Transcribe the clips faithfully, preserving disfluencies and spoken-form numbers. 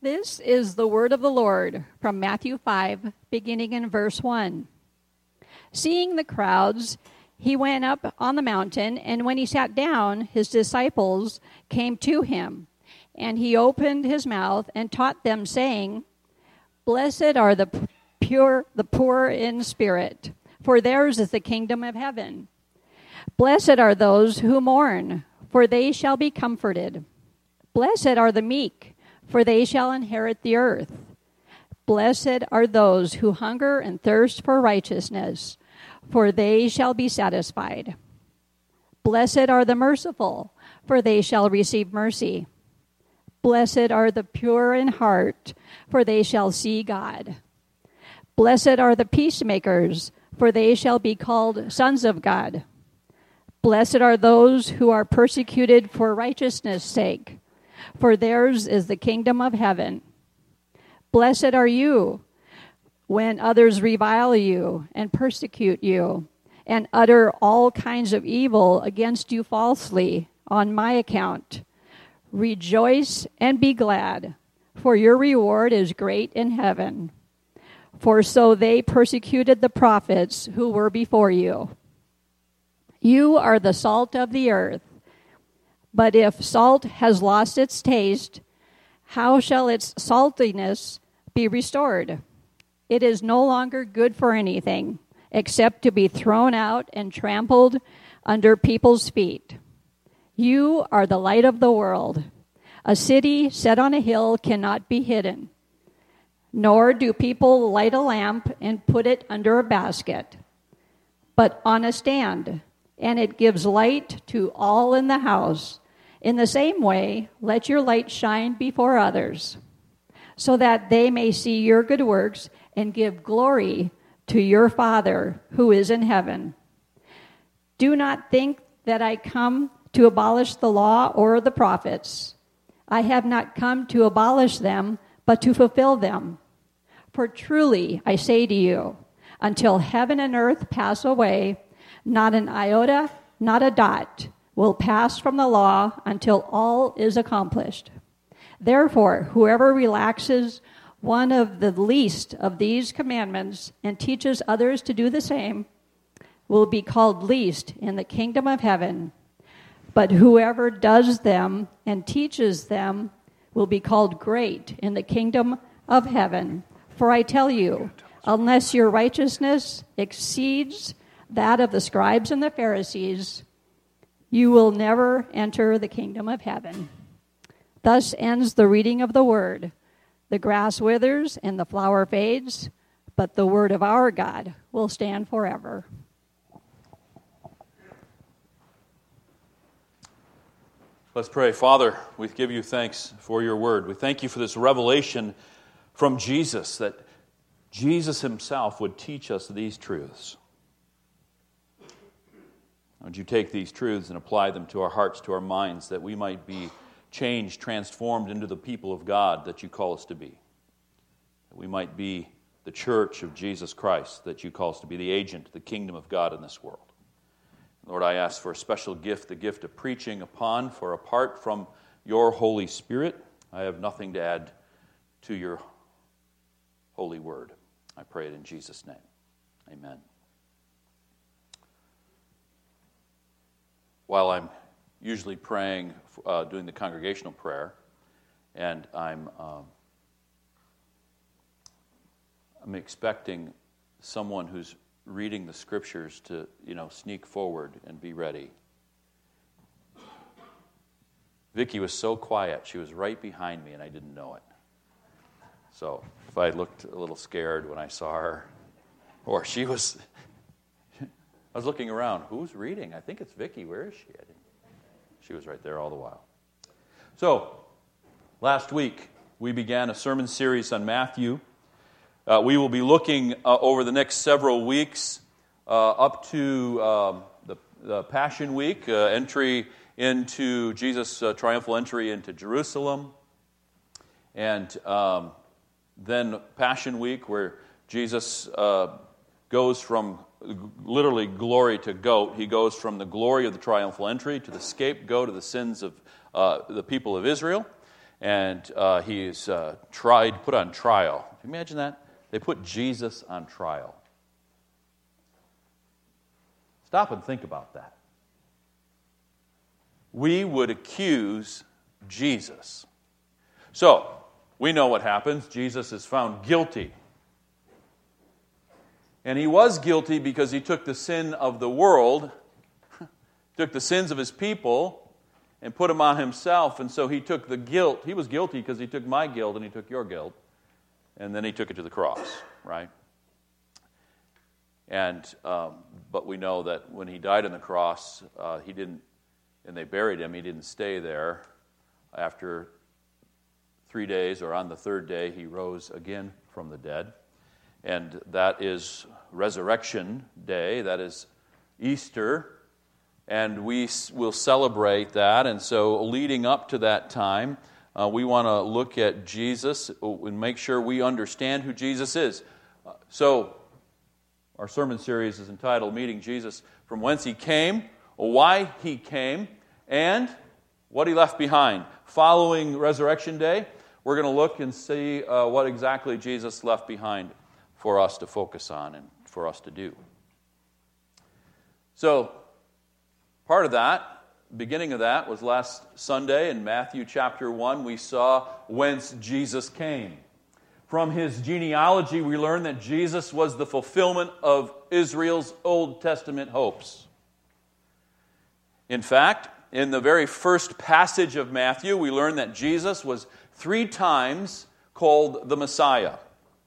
This is the word of the Lord from Matthew five, beginning in verse one. Seeing the crowds, he went up on the mountain, and when he sat down, his disciples came to him. And he opened his mouth and taught them, saying, Blessed are the pure, the poor in spirit, for theirs is the kingdom of heaven. Blessed are those who mourn, for they shall be comforted. Blessed are the meek, for they shall inherit the earth. Blessed are those who hunger and thirst for righteousness, for they shall be satisfied. Blessed are the merciful, for they shall receive mercy. Blessed are the pure in heart, for they shall see God. Blessed are the peacemakers, for they shall be called sons of God. Blessed are those who are persecuted for righteousness' sake, for theirs is the kingdom of heaven. Blessed are you when others revile you and persecute you and utter all kinds of evil against you falsely on my account. Rejoice and be glad, for your reward is great in heaven. For so they persecuted the prophets who were before you. You are the salt of the earth. But if salt has lost its taste, how shall its saltiness be restored? It is no longer good for anything except to be thrown out and trampled under people's feet. You are the light of the world. A city set on a hill cannot be hidden. Nor do people light a lamp and put it under a basket, but on a stand, and it gives light to all in the house. In the same way, let your light shine before others, so that they may see your good works and give glory to your Father who is in heaven. Do not think that I come to abolish the law or the prophets. I have not come to abolish them, but to fulfill them. For truly, I say to you, until heaven and earth pass away, not an iota, not a dot, will pass from the law until all is accomplished. Therefore, whoever relaxes one of the least of these commandments and teaches others to do the same will be called least in the kingdom of heaven. But whoever does them and teaches them will be called great in the kingdom of heaven. For I tell you, unless your righteousness exceeds that of the scribes and the Pharisees, you will never enter the kingdom of heaven. Thus ends the reading of the word. The grass withers and the flower fades, but the word of our God will stand forever. Let's pray. Father, we give you thanks for your word. We thank you for this revelation from Jesus, that Jesus himself would teach us these truths. Would you take these truths and apply them to our hearts, to our minds, that we might be changed, transformed into the people of God that you call us to be. That we might be the church of Jesus Christ that you call us to be, the agent, the kingdom of God in this world. Lord, I ask for a special gift, the gift of preaching upon, for apart from your Holy Spirit, I have nothing to add to your holy word. I pray it in Jesus' name. Amen. While I'm usually praying, uh, doing the congregational prayer, and I'm um, I'm expecting someone who's reading the scriptures to, you know, sneak forward and be ready. Vicky was so quiet; she was right behind me, and I didn't know it. So if I looked a little scared when I saw her, or she was. I was looking around. Who's reading? I think it's Vicky. Where is she? I didn't, she was right there all the while. So, last week, we began a sermon series on Matthew. Uh, we will be looking uh, over the next several weeks uh, up to um, the, the Passion Week, uh, entry into Jesus' uh, triumphal entry into Jerusalem, and um, then Passion Week, where Jesus uh, goes from literally glory to goat. He goes from the glory of the triumphal entry to the scapegoat of the sins of uh, the people of Israel. and uh, he is uh, tried, put on trial. Can you imagine that? They put Jesus on trial. Stop and think about that. We would accuse Jesus. So, we know what happens. Jesus is found guilty. And he was guilty because he took the sin of the world, took the sins of his people, and put them on himself. And so he took the guilt. He was guilty because he took my guilt and he took your guilt. And then he took it to the cross, right? And um, but we know that when he died on the cross, uh, he didn't, and they buried him, he didn't stay there. After three days, or on the third day, he rose again from the dead. And that is Resurrection Day, that is Easter, and we will celebrate that. And so leading up to that time, uh, we want to look at Jesus and make sure we understand who Jesus is. Uh, so our sermon series is entitled Meeting Jesus from Whence He Came, Why He Came, and what He left behind. Following Resurrection Day, we're going to look and see uh, what exactly Jesus left behind for us to focus on and for us to do. So, part of that, beginning of that, was last Sunday in Matthew chapter one. We saw whence Jesus came. From his genealogy, we learned that Jesus was the fulfillment of Israel's Old Testament hopes. In fact, in the very first passage of Matthew, we learn that Jesus was three times called the Messiah.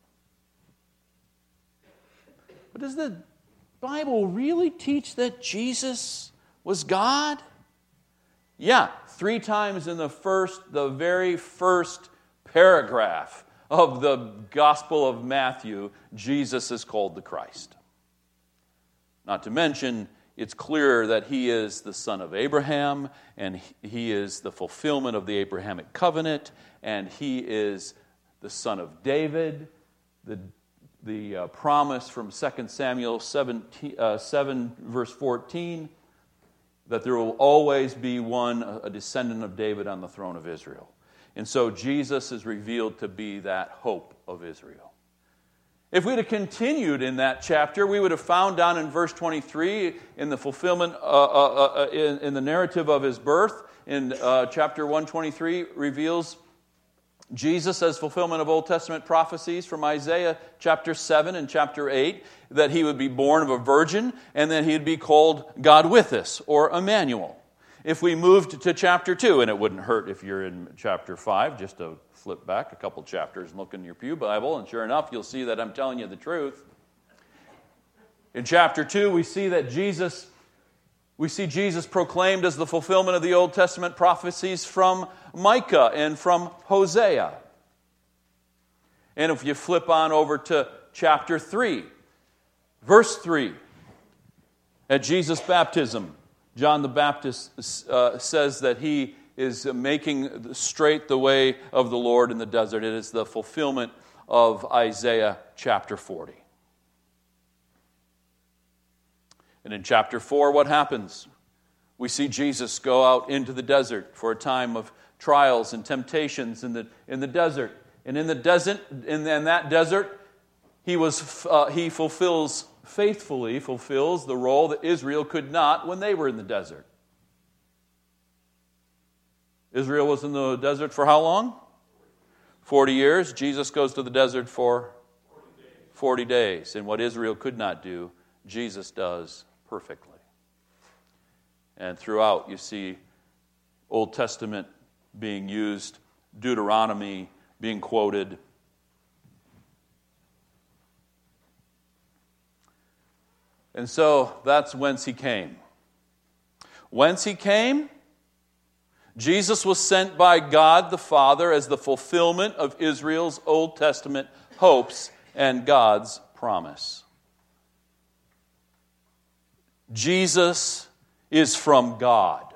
But does the Bible really teach that Jesus was God? Yeah, three times in the first, the very first paragraph of the Gospel of Matthew, Jesus is called the Christ. Not to mention, it's clear that he is the son of Abraham, and he is the fulfillment of the Abrahamic covenant, and he is the son of David. The, the uh, promise from Second Samuel seventeen, uh, seven, verse fourteen, that there will always be one, a descendant of David on the throne of Israel. And so Jesus is revealed to be that hope of Israel. If we'd have continued in that chapter, we would have found down in verse twenty-three, in the fulfillment, uh, uh, uh, in, in the narrative of his birth, in uh, chapter one twenty-three, reveals Jesus as fulfillment of Old Testament prophecies from Isaiah chapter seven and chapter eight, that he would be born of a virgin, and that he'd be called God with us, or Emmanuel. If we moved to chapter two, and it wouldn't hurt if you're in chapter five, just to flip back a couple chapters and look in your pew Bible, and sure enough, you'll see that I'm telling you the truth. In chapter two, we see that Jesus, we see Jesus proclaimed as the fulfillment of the Old Testament prophecies from Micah and from Hosea. And if you flip on over to chapter three, verse three, at Jesus' baptism, John the Baptist uh, says that he is making straight the way of the Lord in the desert. It is the fulfillment of Isaiah chapter forty. And in chapter four, what happens? We see Jesus go out into the desert for a time of trials and temptations in the in the desert. And in the desert, in that desert, he was uh, he fulfills faithfully fulfills the role that Israel could not when they were in the desert. Israel was in the desert for how long? Forty years. Jesus goes to the desert for forty days. And what Israel could not do, Jesus does perfectly. And throughout you see Old Testament being used, Deuteronomy being quoted. And so that's whence he came. Whence he came? Jesus was sent by God the Father as the fulfillment of Israel's Old Testament hopes and God's promise. Jesus is from God.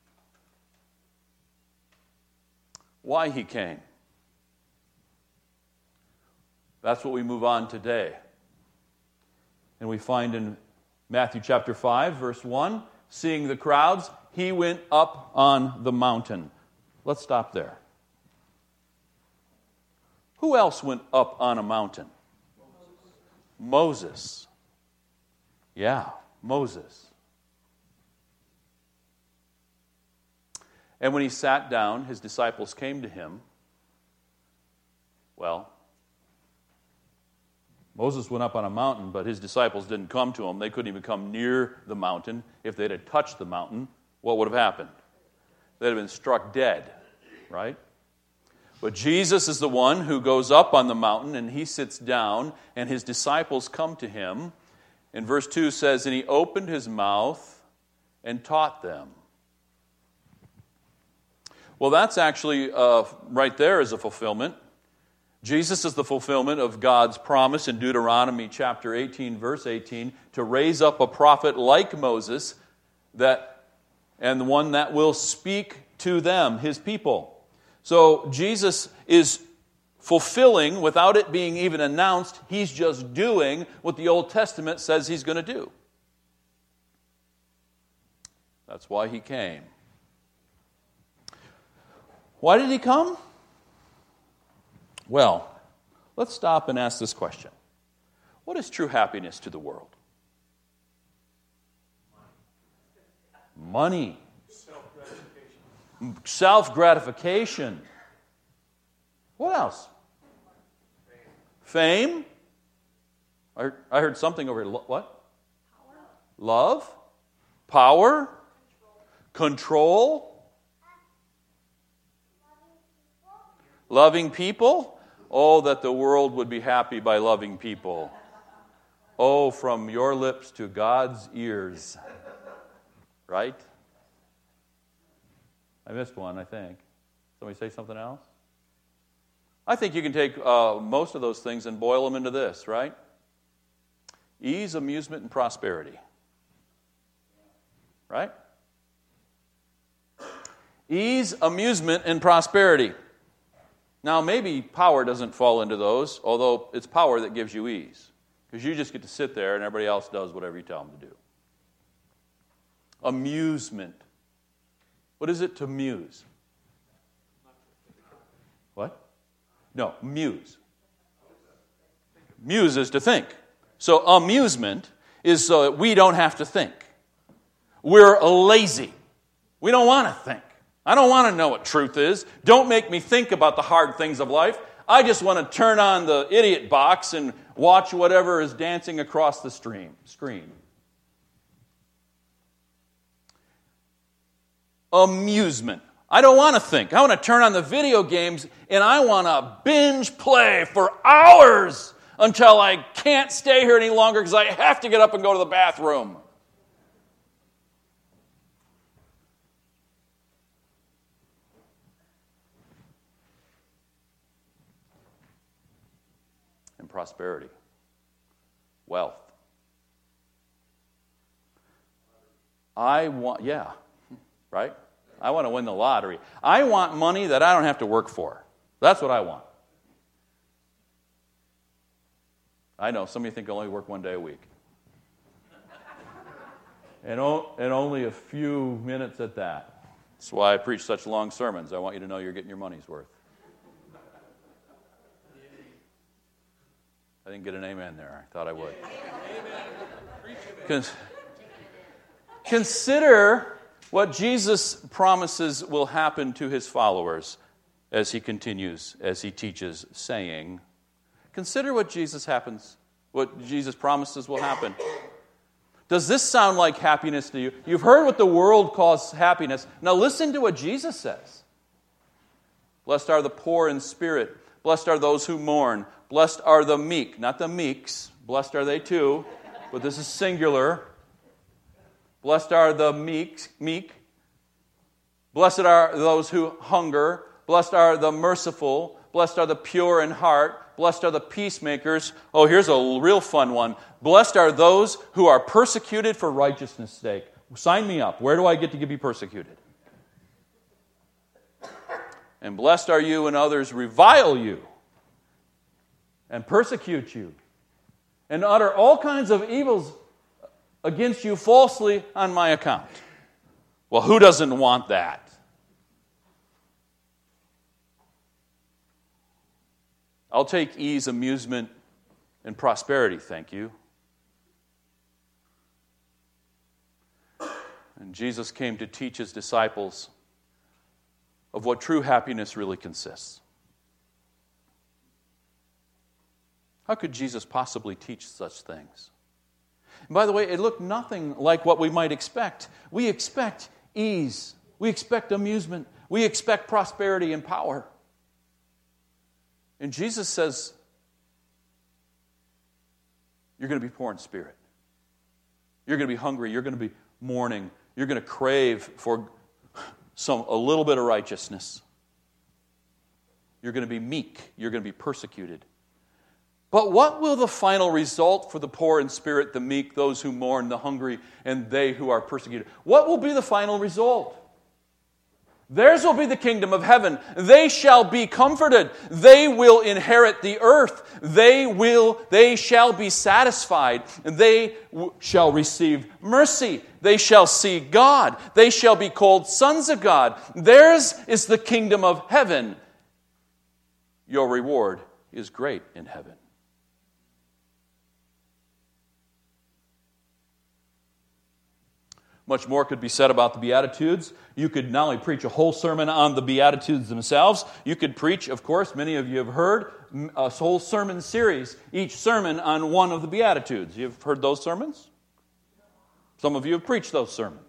Why he came? That's what we move on today. And we find in Matthew chapter five, verse one, seeing the crowds, he went up on the mountain. Let's stop there. Who else went up on a mountain? Moses. Moses. Yeah, Moses. And when he sat down, his disciples came to him. Well, Moses went up on a mountain, but his disciples didn't come to him. They couldn't even come near the mountain. If they'd have touched the mountain, what would have happened? They'd have been struck dead, right? But Jesus is the one who goes up on the mountain, and he sits down, and his disciples come to him. And verse two says, and he opened his mouth and taught them. Well, that's actually, uh, right there is a fulfillment. Jesus is the fulfillment of God's promise in Deuteronomy chapter eighteen, verse eighteen, to raise up a prophet like Moses, that, and the one that will speak to them, his people. So Jesus is fulfilling, without it being even announced, he's just doing what the Old Testament says he's going to do. That's why he came. Why did he come? Well, let's stop and ask this question. What is true happiness to the world? Money. Self-gratification. Self-gratification. What else? Fame. Fame? I heard, I heard something over here. What? Power. Love. Power. Control. Control. Loving people? Oh, that the world would be happy by loving people. Oh, from your lips to God's ears. Right? I missed one, I think. Somebody say something else? I think you can take uh, most of those things and boil them into this, right? Ease, amusement, and prosperity. Right? Ease, amusement, and prosperity. Now, maybe power doesn't fall into those, although it's power that gives you ease. Because you just get to sit there and everybody else does whatever you tell them to do. Amusement. What is it to muse? What? No, muse. Muse is to think. So amusement is so that we don't have to think. We're lazy. We don't want to think. I don't want to know what truth is. Don't make me think about the hard things of life. I just want to turn on the idiot box and watch whatever is dancing across the stream, screen. Amusement. I don't want to think. I want to turn on the video games and I want to binge play for hours until I can't stay here any longer because I have to get up and go to the bathroom. Prosperity, wealth. I want, yeah, right? I want to win the lottery. I want money that I don't have to work for. That's what I want. I know, some of you think I only work one day a week. and, o- and only a few minutes at that. That's why I preach such long sermons. I want you to know you're getting your money's worth. I didn't get an amen there. I thought I would. Con- Consider what Jesus promises will happen to his followers as he continues, as he teaches, saying, consider what Jesus happens, what Jesus promises will happen. Does this sound like happiness to you? You've heard what the world calls happiness. Now listen to what Jesus says. Blessed are the poor in spirit. Blessed are those who mourn. Blessed are the meek, not the meeks. Blessed are they too, but this is singular. Blessed are the meek, meek. Blessed are those who hunger. Blessed are the merciful. Blessed are the pure in heart. Blessed are the peacemakers. Oh, here's a real fun one. Blessed are those who are persecuted for righteousness' sake. Sign me up. Where do I get to be persecuted? And blessed are you when others revile you and persecute you and utter all kinds of evils against you falsely on my account. Well, who doesn't want that? I'll take ease, amusement, and prosperity, thank you. And Jesus came to teach his disciples of what true happiness really consists. How could Jesus possibly teach such things? And by the way, it looked nothing like what we might expect. We expect ease. We expect amusement. We expect prosperity and power. And Jesus says, you're going to be poor in spirit. You're going to be hungry. You're going to be mourning. You're going to crave for some a little bit of righteousness. You're going to be meek. You're going to be persecuted. But what will the final result for the poor in spirit, the meek, those who mourn, the hungry, and they who are persecuted? What will be the final result? Theirs will be the kingdom of heaven. They shall be comforted. They will inherit the earth. They will, they shall be satisfied. They w- shall receive mercy. They shall see God. They shall be called sons of God. Theirs is the kingdom of heaven. Your reward is great in heaven. Much more could be said about the Beatitudes. You could not only preach a whole sermon on the Beatitudes themselves, you could preach, of course, many of you have heard, a whole sermon series, each sermon on one of the Beatitudes. You've heard those sermons? Some of you have preached those sermons.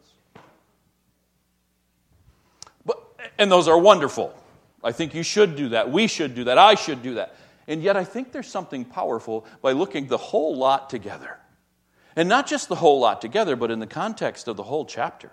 But, and those are wonderful. I think you should do that. We should do that. I should do that. And yet I think there's something powerful by looking the whole lot together. And not just the whole lot together, but in the context of the whole chapter.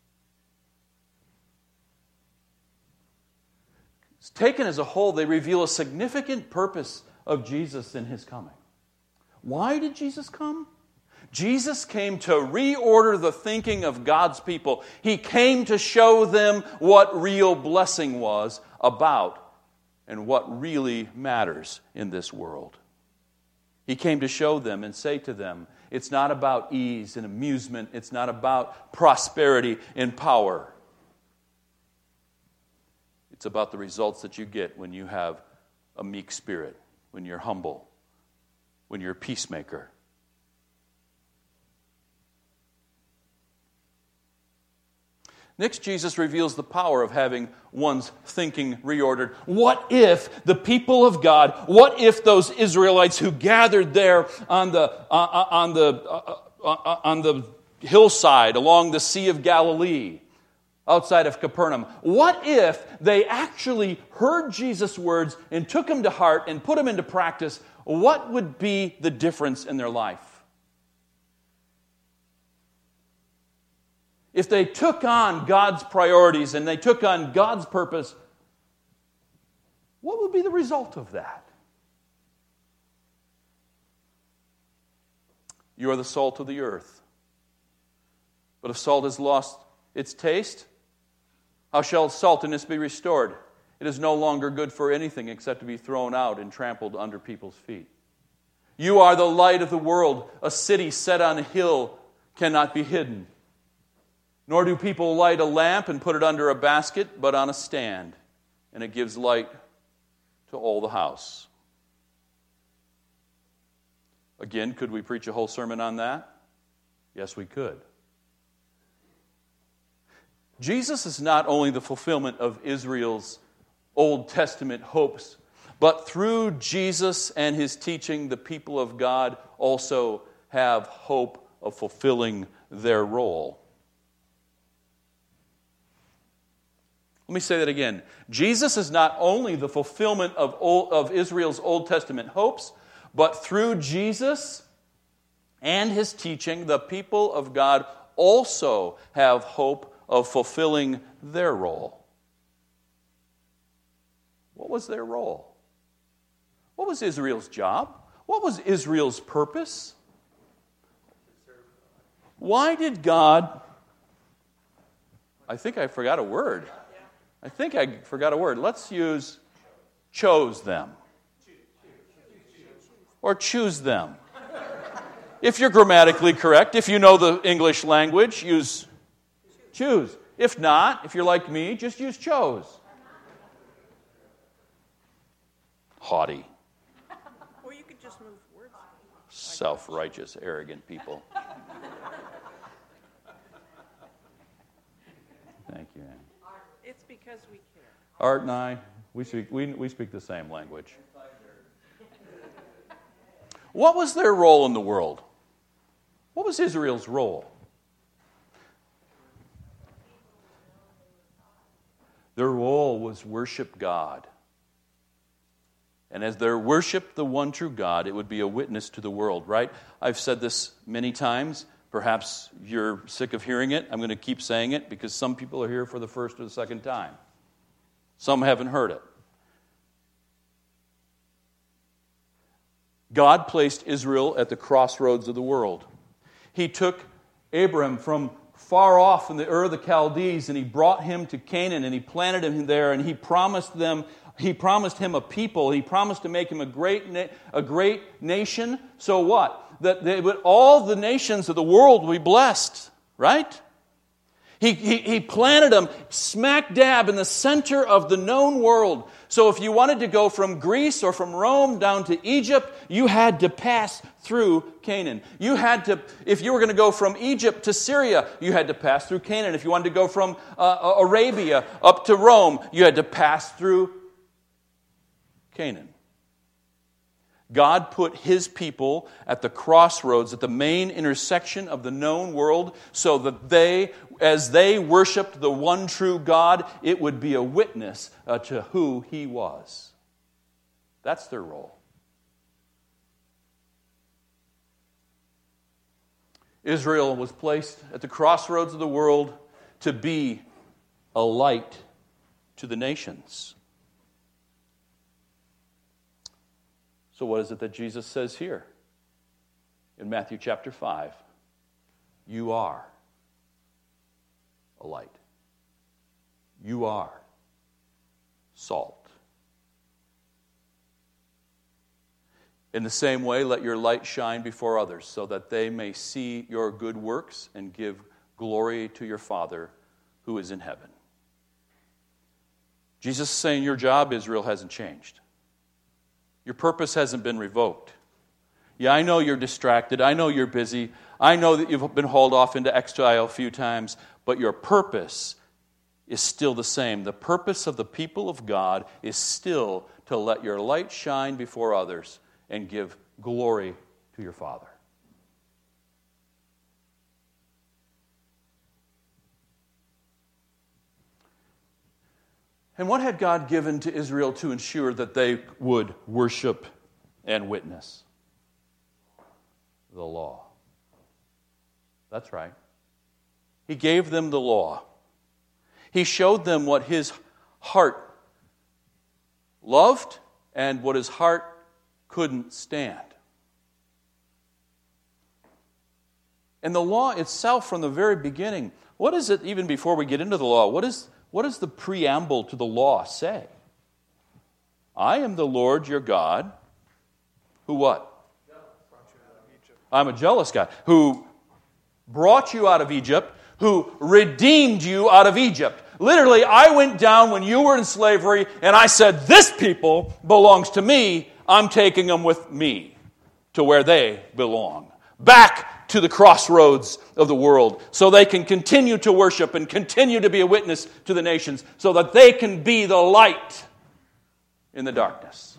It's taken as a whole, they reveal a significant purpose of Jesus in his coming. Why did Jesus come? Jesus came to reorder the thinking of God's people. He came to show them what real blessing was about and what really matters in this world. He came to show them and say to them, it's not about ease and amusement. It's not about prosperity and power. It's about the results that you get when you have a meek spirit, when you're humble, when you're a peacemaker. Next, Jesus reveals the power of having one's thinking reordered. What if the people of God, what if those Israelites who gathered there on the, uh, on the, uh, uh, on the hillside along the Sea of Galilee, outside of Capernaum, what if they actually heard Jesus' words and took them to heart and put them into practice? What would be the difference in their life? If they took on God's priorities and they took on God's purpose, what would be the result of that? You are the salt of the earth. But if salt has lost its taste, how shall saltiness be restored? It is no longer good for anything except to be thrown out and trampled under people's feet. You are the light of the world. A city set on a hill cannot be hidden. Nor do people light a lamp and put it under a basket, but on a stand, and it gives light to all the house. Again, could we preach a whole sermon on that? Yes, we could. Jesus is not only the fulfillment of Israel's Old Testament hopes, but through Jesus and his teaching, the people of God also have hope of fulfilling their role. Let me say that again. Jesus is not only the fulfillment of, old, of Israel's Old Testament hopes, but through Jesus and his teaching, the people of God also have hope of fulfilling their role. What was their role? What was Israel's job? What was Israel's purpose? Why did God... I think I forgot a word. I think I forgot a word. Let's use chose them. Or choose them. If you're grammatically correct, if you know the English language, use choose. If not, if you're like me, just use chose. Haughty. Self-righteous, arrogant people. Thank you, Ann. It's because we care. Art and I, we speak, we, we speak the same language. What was their role in the world? What was Israel's role? Their role was worship God. And as they worshiped the one true God, it would be a witness to the world, right? I've said this many times. Perhaps you're sick of hearing it. I'm going to keep saying it because some people are here for the first or the second time. Some haven't heard it. God placed Israel at the crossroads of the world. He took Abram from far off in the Ur of the Chaldees, and he brought him to Canaan, and he planted him there, and he promised them, he promised him a people. He promised to make him a great, na- a great nation. So what? That they would, all the nations of the world would be blessed, right? He, he, he planted them smack dab in the center of the known world. So if you wanted to go from Greece or from Rome down to Egypt, you had to pass through Canaan. You had to, if you were going to go from Egypt to Syria, you had to pass through Canaan. If you wanted to go from uh, Arabia up to Rome, you had to pass through Canaan. God put His people at the crossroads, at the main intersection of the known world, so that they, as they worshiped the one true God, it would be a witness uh, to who He was. That's their role. Israel was placed at the crossroads of the world to be a light to the nations. So what is it that Jesus says here in Matthew chapter five? You are a light. You are salt. In the same way, let your light shine before others, so that they may see your good works and give glory to your Father who is in heaven. Jesus is saying your job, Israel, hasn't changed. Your purpose hasn't been revoked. Yeah, I know you're distracted. I know you're busy. I know that you've been hauled off into exile a few times, but your purpose is still the same. The purpose of the people of God is still to let your light shine before others and give glory to your Father. And what had God given to Israel to ensure that they would worship and witness? The law. That's right. He gave them the law. He showed them what His heart loved and what His heart couldn't stand. And the law itself from the very beginning, what is it even before we get into the law? What is What does the preamble to the law say? I am the Lord your God, who what? I'm a jealous God, who brought you out of Egypt, who redeemed you out of Egypt. Literally, I went down when you were in slavery, and I said, this people belongs to me. I'm taking them with me to where they belong. Back to the crossroads of the world, so they can continue to worship and continue to be a witness to the nations, so that they can be the light in the darkness.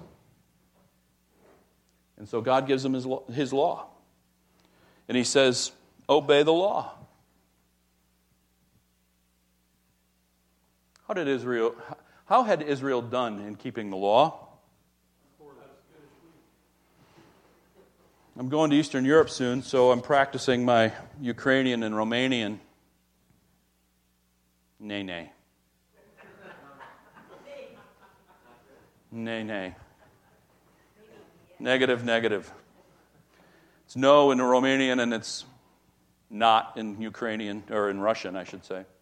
And so God gives them His law, his law. And He says, obey the law. How did Israel, how had Israel done in keeping the law? I'm going to Eastern Europe soon, so I'm practicing my Ukrainian and Romanian. Nay, nay. Nay, nay. Negative, negative. It's no in Romanian and it's not in Ukrainian, or in Russian, I should say.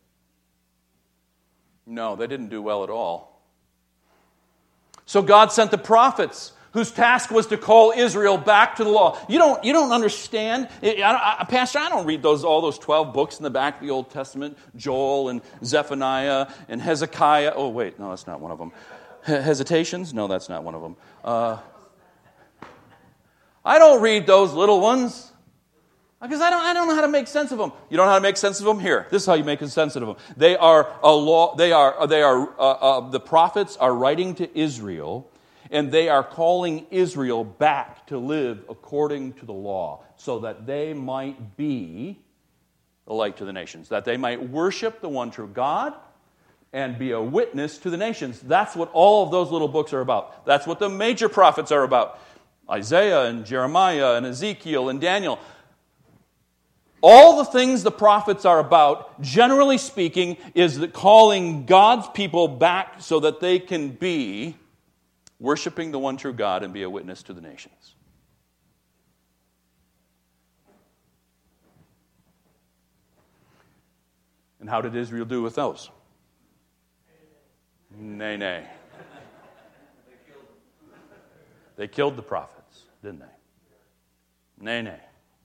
No, they didn't do well at all. So God sent the prophets, whose task was to call Israel back to the law. You don't, you don't understand. I, I, Pastor, I don't read those all those twelve books in the back of the Old Testament, Joel and Zephaniah and Hezekiah. Oh, wait, no, that's not one of them. He- hesitations? No, that's not one of them. Uh, I don't read those little ones. Because I don't, I don't know how to make sense of them. You don't know how to make sense of them? Here, this is how you make sense of them. They are a law. They are. They are. Uh, uh, the prophets are writing to Israel, and they are calling Israel back to live according to the law, so that they might be the light to the nations, that they might worship the one true God, and be a witness to the nations. That's what all of those little books are about. That's what the major prophets are about: Isaiah and Jeremiah and Ezekiel and Daniel. All the things the prophets are about, generally speaking, is that calling God's people back so that they can be worshiping the one true God and be a witness to the nations. And how did Israel do with those? Nay, nay. They killed the prophets, didn't they? Nay, nay.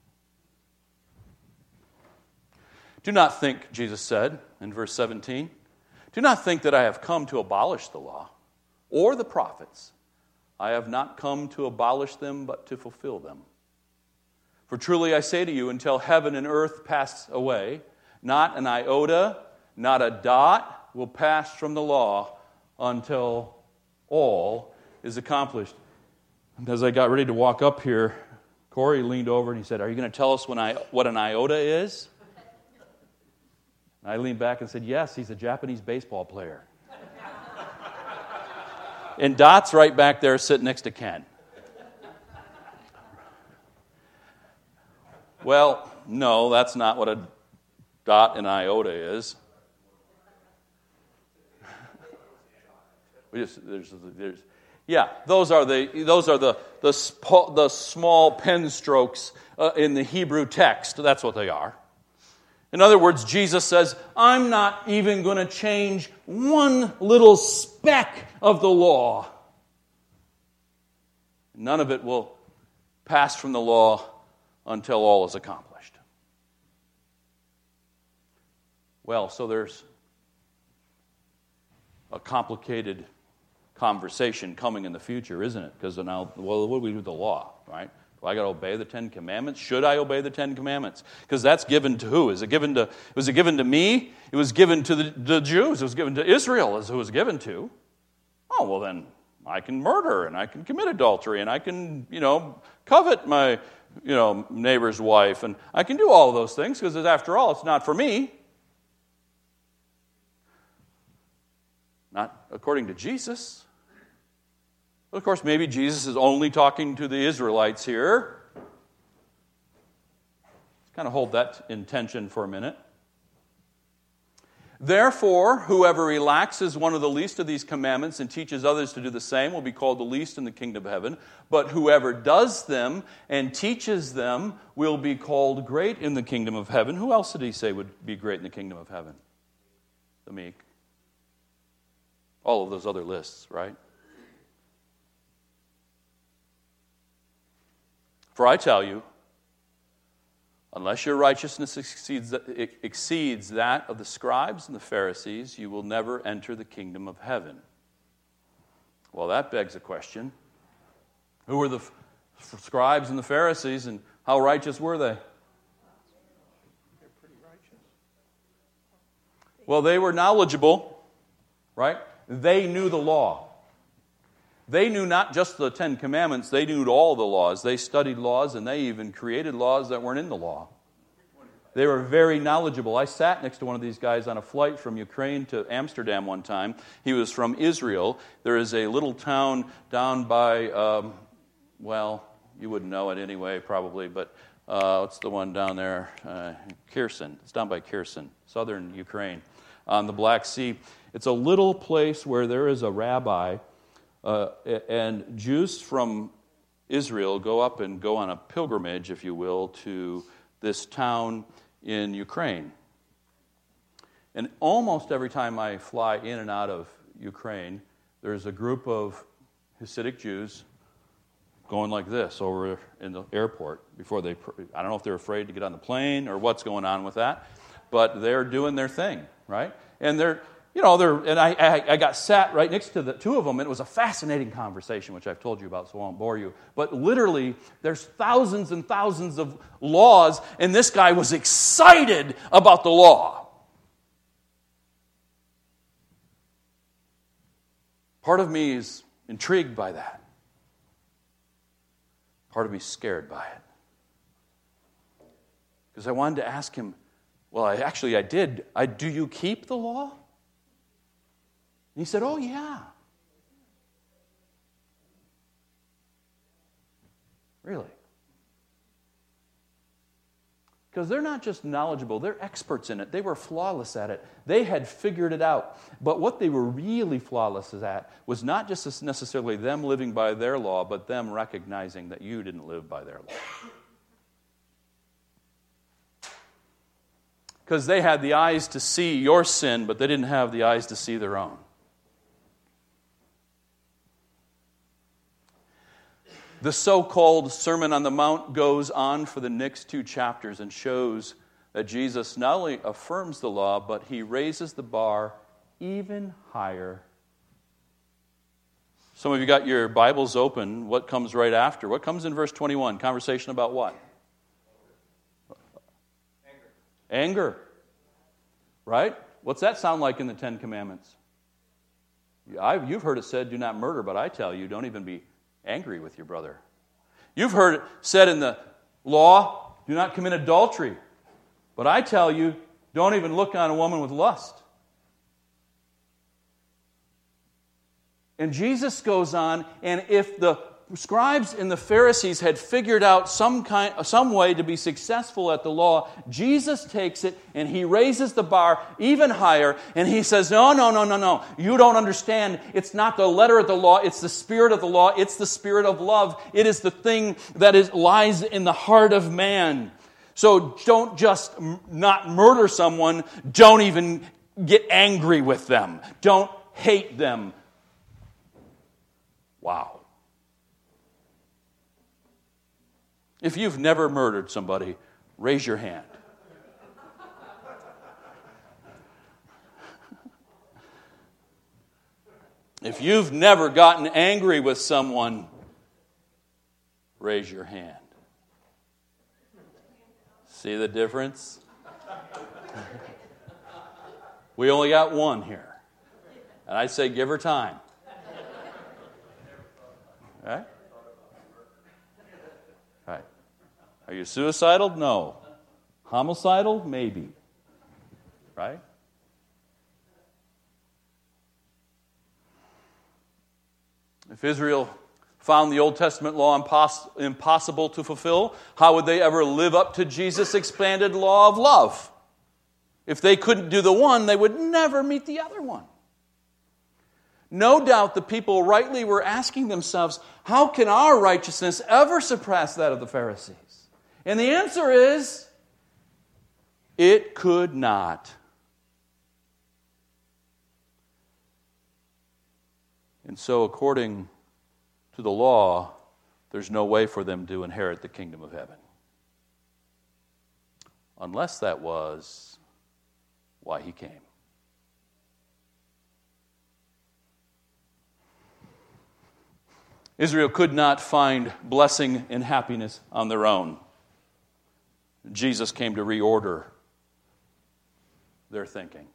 Do not think, Jesus said in verse seventeen, do not think that I have come to abolish the law or the prophets. I have not come to abolish them, but to fulfill them. For truly I say to you, until heaven and earth pass away, not an iota, not a dot will pass from the law until all is accomplished. And as I got ready to walk up here, Corey leaned over and he said, are you going to tell us when I, what an iota is? I leaned back and said, yes, he's a Japanese baseball player. And Dot's right back there sitting next to Ken. Well, no, that's not what a dot and iota is. We just there's there's yeah, those are the those are the the sp- the small pen strokes uh, in the Hebrew text. That's what they are. In other words, Jesus says, I'm not even going to change one little speck of the law. None of it will pass from the law until all is accomplished. Well, so there's a complicated conversation coming in the future, isn't it? Because now, well, what do we do with the law, right? Do I got to obey the Ten Commandments? Should I obey the Ten Commandments? Because that's given to who? Is it given to? Was it given to me? It was given to the, the Jews. It was given to Israel, as it was given to. Oh, well then, I can murder and I can commit adultery and I can, you know, covet my, you know, neighbor's wife and I can do all of those things because, after all, it's not for me. Not according to Jesus. Of course, maybe Jesus is only talking to the Israelites here. Let's kind of hold that in tension for a minute. Therefore, whoever relaxes one of the least of these commandments and teaches others to do the same will be called the least in the kingdom of heaven. But whoever does them and teaches them will be called great in the kingdom of heaven. Who else did he say would be great in the kingdom of heaven? The meek. All of those other lists, right? For I tell you, unless your righteousness exceeds, exceeds that of the scribes and the Pharisees, you will never enter the kingdom of heaven. Well, that begs a question. Who were the f- scribes and the Pharisees, and how righteous were they? They're pretty righteous. Well, they were knowledgeable, right? They knew the law. They knew not just the Ten Commandments, they knew all the laws. They studied laws, and they even created laws that weren't in the law. They were very knowledgeable. I sat next to one of these guys on a flight from Ukraine to Amsterdam one time. He was from Israel. There is a little town down by, um, well, you wouldn't know it anyway, probably, but uh, what's the one down there? Uh, Kherson. It's down by Kherson, southern Ukraine, on the Black Sea. It's a little place where there is a rabbi. Uh, and Jews from Israel go up and go on a pilgrimage, if you will, to this town in Ukraine. And almost every time I fly in and out of Ukraine, there's a group of Hasidic Jews going like this over in the airport before they, I don't know if they're afraid to get on the plane or what's going on with that, but they're doing their thing, right? And they're you know, they're, and I, I, I got sat right next to the two of them, and it was a fascinating conversation, which I've told you about, so I won't bore you. But literally, there's thousands and thousands of laws, and this guy was excited about the law. Part of me is intrigued by that. Part of me is scared by it. Because I wanted to ask him, well, I actually I did. I, do you keep the law? And he said, oh, yeah. Really? Because they're not just knowledgeable, they're experts in it. They were flawless at it. They had figured it out. But what they were really flawless at was not just necessarily them living by their law, but them recognizing that you didn't live by their law. Because they had the eyes to see your sin, but they didn't have the eyes to see their own. The so-called Sermon on the Mount goes on for the next two chapters and shows that Jesus not only affirms the law, but he raises the bar even higher. Some of you got your Bibles open. What comes right after? What comes in verse twenty-one? Conversation about what? Anger. Anger. Right? What's that sound like in the Ten Commandments? I've, you've heard it said, do not murder, but I tell you, don't even be angry with your brother. You've heard it said in the law, do not commit adultery. But I tell you, don't even look on a woman with lust. And Jesus goes on, and if the scribes and the Pharisees had figured out some kind, some way to be successful at the law, Jesus takes it and he raises the bar even higher, and he says, no, no, no, no, no. You don't understand. It's not the letter of the law. It's the spirit of the law. It's the spirit of love. It is the thing that is, lies in the heart of man. So don't just not murder someone. Don't even get angry with them. Don't hate them. Wow. If you've never murdered somebody, raise your hand. If you've never gotten angry with someone, raise your hand. See the difference? We only got one here. And I say give her time. Right? Right. Are you suicidal? No. Homicidal? Maybe. Right? If Israel found the Old Testament law impos- impossible to fulfill, how would they ever live up to Jesus' expanded law of love? If they couldn't do the one, they would never meet the other one. No doubt the people rightly were asking themselves, how can our righteousness ever surpass that of the Pharisees? And the answer is, it could not. And so, according to the law, there's no way for them to inherit the kingdom of heaven. Unless that was why he came. Israel could not find blessing and happiness on their own. Jesus came to reorder their thinking.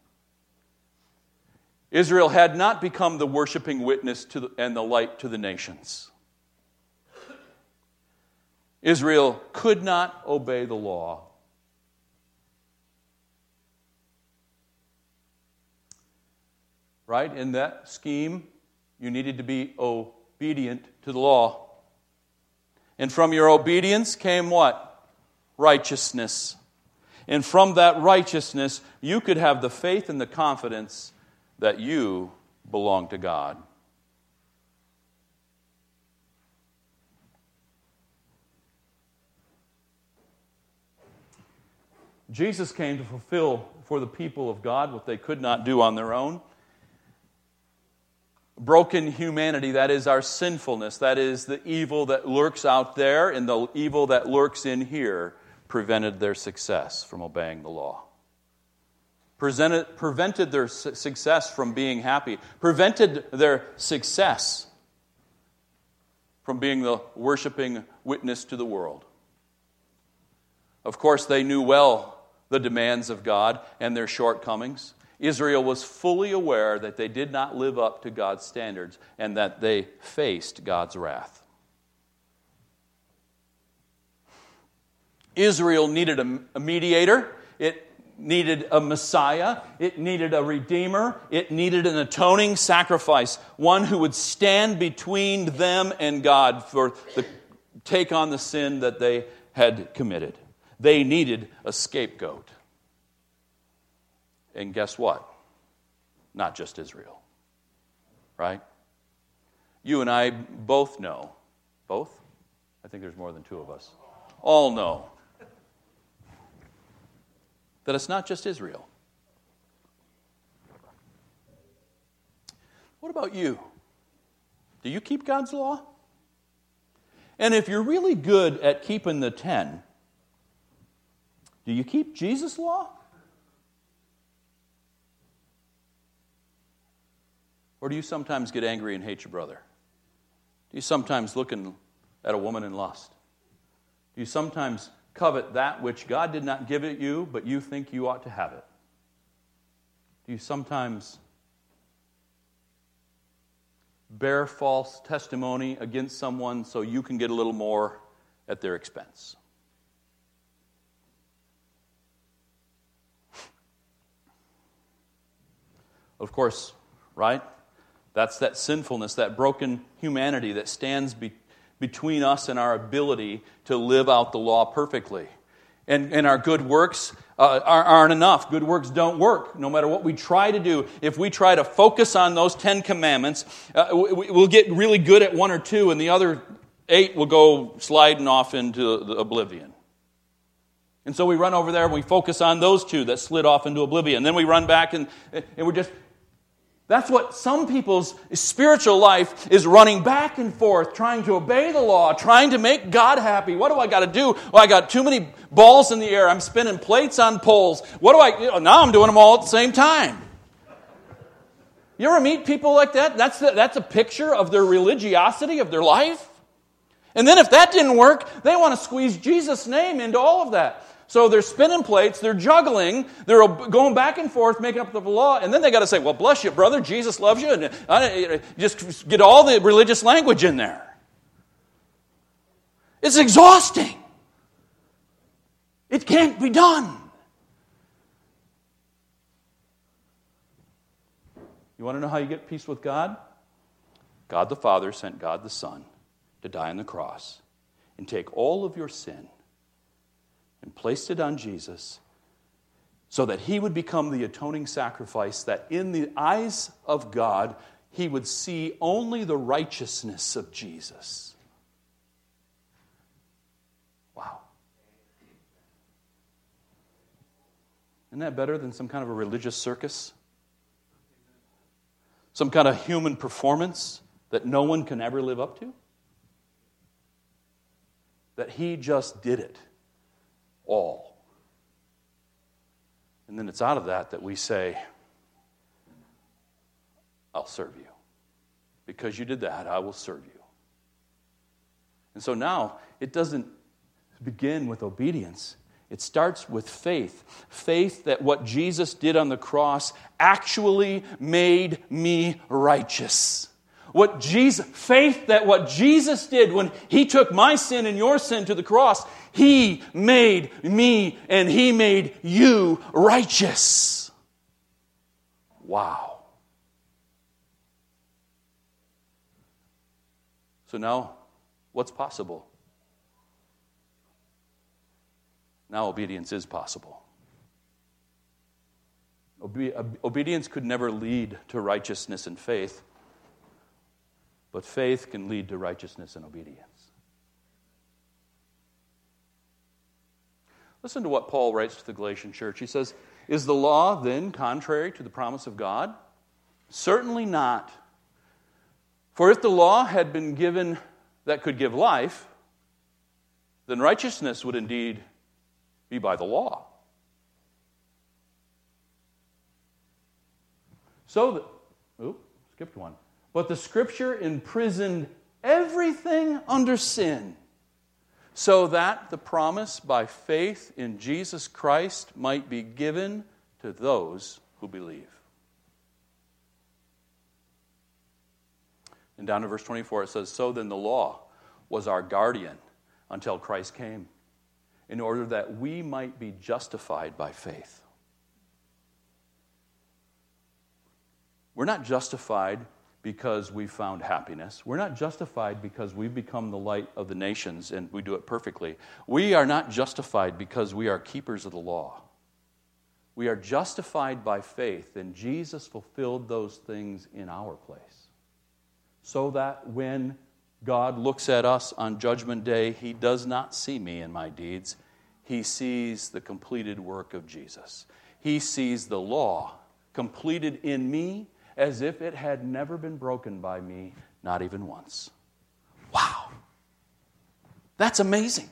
Israel had not become the worshiping witness to the, and the light to the nations. Israel could not obey the law. Right? In that scheme, you needed to be obedient to the law. And from your obedience came what? Righteousness. And from that righteousness, you could have the faith and the confidence that you belong to God. Jesus came to fulfill for the people of God what they could not do on their own. Broken humanity, that is our sinfulness, that is the evil that lurks out there and the evil that lurks in here, prevented their success from obeying the law. presented, prevented their su- success from being happy, prevented their success from being the worshiping witness to the world. Of course, they knew well the demands of God and their shortcomings. Israel was fully aware that they did not live up to God's standards and that they faced God's wrath. Israel needed a, a mediator. It needed a Messiah. It needed a Redeemer. It needed an atoning sacrifice, one who would stand between them and God for the take on the sin that they had committed. They needed a scapegoat. And guess what? Not just Israel. Right? You and I both know. Both? I think there's more than two of us. All know that it's not just Israel. What about you? Do you keep God's law? And if you're really good at keeping the ten, do you keep Jesus' law? Or do you sometimes get angry and hate your brother? Do you sometimes look in, at a woman in lust? Do you sometimes covet that which God did not give it you, but you think you ought to have it? Do you sometimes bear false testimony against someone so you can get a little more at their expense? Of course, right? That's that sinfulness, that broken humanity that stands be, between us and our ability to live out the law perfectly. And, and our good works uh, aren't enough. Good works don't work, no matter what we try to do. If we try to focus on those Ten Commandments, uh, we'll get really good at one or two, and the other eight will go sliding off into the oblivion. And so we run over there and we focus on those two that slid off into oblivion. Then we run back and, and we're just... That's what some people's spiritual life is, running back and forth, trying to obey the law, trying to make God happy. What do I got to do? Well, I got too many balls in the air. I'm spinning plates on poles. What do I... You know, now I'm doing them all at the same time. You ever meet people like that? That's, the, that's a picture of their religiosity, of their life. And then if that didn't work, they want to squeeze Jesus' name into all of that. So they're spinning plates, they're juggling, they're going back and forth, making up the law, and then they got to say, well, bless you, brother, Jesus loves you, and uh, just get all the religious language in there. It's exhausting. It can't be done. You want to know how you get peace with God? God the Father sent God the Son to die on the cross and take all of your sin and placed it on Jesus so that he would become the atoning sacrifice, that in the eyes of God, he would see only the righteousness of Jesus. Wow. Isn't that better than some kind of a religious circus? Some kind of human performance that no one can ever live up to? That he just did it all. And then it's out of that that we say, I'll serve you. Because you did that, I will serve you. And so now, it doesn't begin with obedience. It starts with faith. Faith that what Jesus did on the cross actually made me righteous. What Jesus, faith that what Jesus did when he took my sin and your sin to the cross, he made me and he made you righteous. Wow. So now, what's possible? Now obedience is possible. Obe- obedience could never lead to righteousness and faith. But faith can lead to righteousness and obedience. Listen to what Paul writes to the Galatian church. He says, is the law then contrary to the promise of God? Certainly not. For if the law had been given that could give life, then righteousness would indeed be by the law. So that, oop, skipped one. But the Scripture imprisoned everything under sin, so that the promise by faith in Jesus Christ might be given to those who believe. And down to verse twenty-four, it says, So then the law was our guardian until Christ came, in order that we might be justified by faith. We're not justified because we found happiness. We're not justified because we've become the light of the nations and we do it perfectly. We are not justified because we are keepers of the law. We are justified by faith, and Jesus fulfilled those things in our place. So that when God looks at us on Judgment Day, He does not see me and my deeds. He sees the completed work of Jesus. He sees the law completed in me as if it had never been broken by me, not even once. Wow. That's amazing.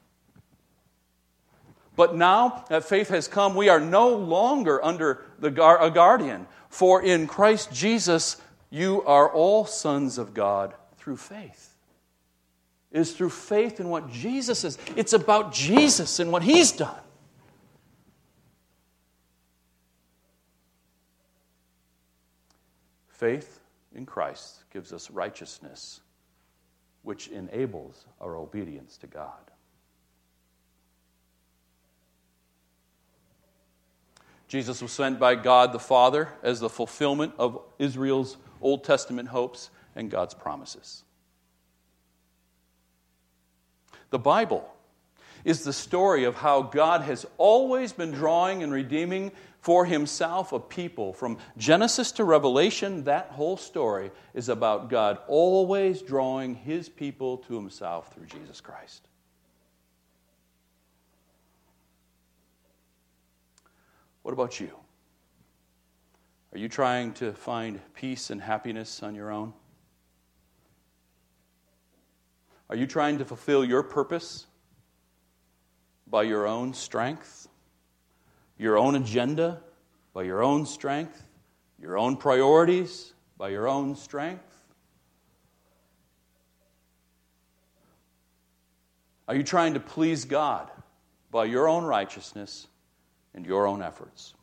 But now that faith has come, we are no longer under the gar- a guardian. For in Christ Jesus, you are all sons of God through faith. It is through faith in what Jesus is. It's about Jesus and what He's done. Faith in Christ gives us righteousness, which enables our obedience to God. Jesus was sent by God the Father as the fulfillment of Israel's Old Testament hopes and God's promises. The Bible is the story of how God has always been drawing and redeeming for Himself a people. From Genesis to Revelation, that whole story is about God always drawing His people to Himself through Jesus Christ. What about you? Are you trying to find peace and happiness on your own? Are you trying to fulfill your purpose by your own strength, your own agenda by your own strength, your own priorities by your own strength? Are you trying to please God by your own righteousness and your own efforts?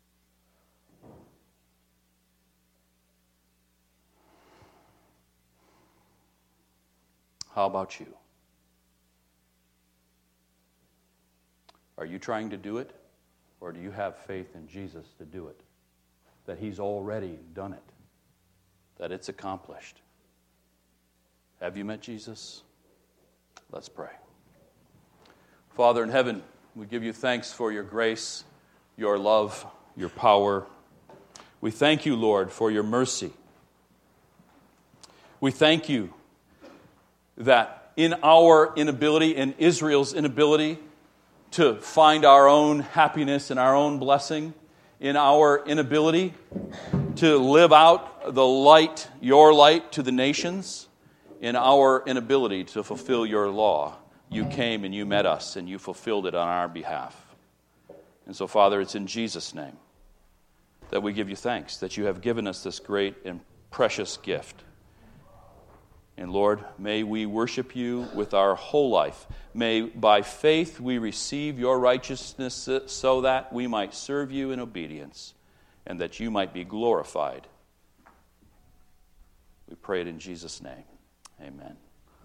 How about you? Are you trying to do it, or do you have faith in Jesus to do it? That He's already done it, that it's accomplished. Have you met Jesus? Let's pray. Father in heaven, we give you thanks for your grace, your love, your power. We thank you, Lord, for your mercy. We thank you that in our inability, in Israel's inability to find our own happiness and our own blessing, in our inability to live out the light, your light to the nations, in our inability to fulfill your law, you came and you met us and you fulfilled it on our behalf. And so, Father, it's in Jesus' name that we give you thanks that you have given us this great and precious gift. And Lord, may we worship you with our whole life. May by faith we receive your righteousness so that we might serve you in obedience and that you might be glorified. We pray it in Jesus' name. Amen.